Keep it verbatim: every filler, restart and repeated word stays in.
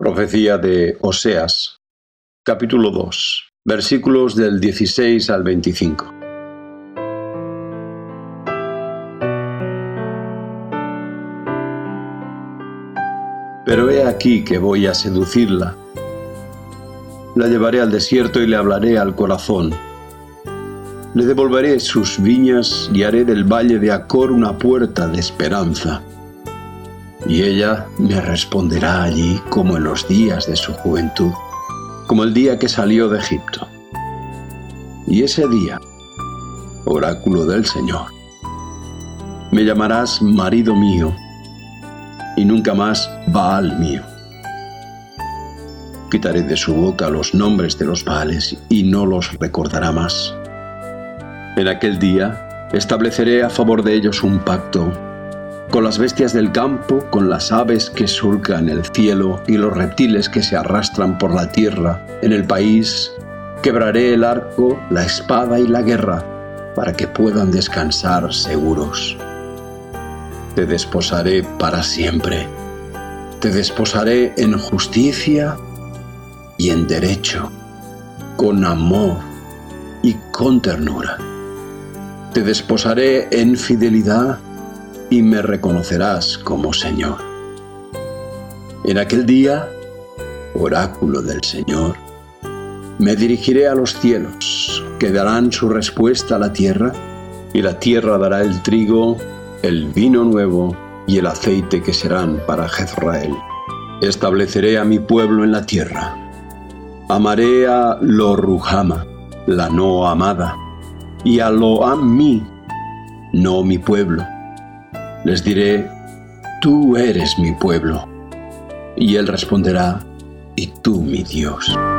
Profecía de Oseas, capítulo dos, versículos del dieciséis al veinticinco. Pero he aquí que voy a seducirla. La llevaré al desierto y le hablaré al corazón. Le devolveré sus viñas y haré del valle de Acor una puerta de esperanza. Y ella me responderá allí como en los días de su juventud, como el día que salió de Egipto. Y ese día, oráculo del Señor, me llamarás marido mío, y nunca más Baal mío. Quitaré de su boca los nombres de los Baales y no los recordará más. En aquel día estableceré a favor de ellos un pacto con las bestias del campo, con las aves que surcan el cielo y los reptiles que se arrastran por la tierra. En el país quebraré el arco, la espada y la guerra, para que puedan descansar seguros. Te desposaré para siempre. Te desposaré en justicia y en derecho, con amor y con ternura. Te desposaré en fidelidad y me reconocerás como Señor. En aquel día, oráculo del Señor, me dirigiré a los cielos, que darán su respuesta a la tierra, y la tierra dará el trigo, el vino nuevo y el aceite que serán para Jezreel. Estableceré a mi pueblo en la tierra. Amaré a Lo Ruhama, la no amada, y a Lo Ammi, no mi pueblo. Les diré, tú eres mi pueblo. Y él responderá, y tú mi Dios.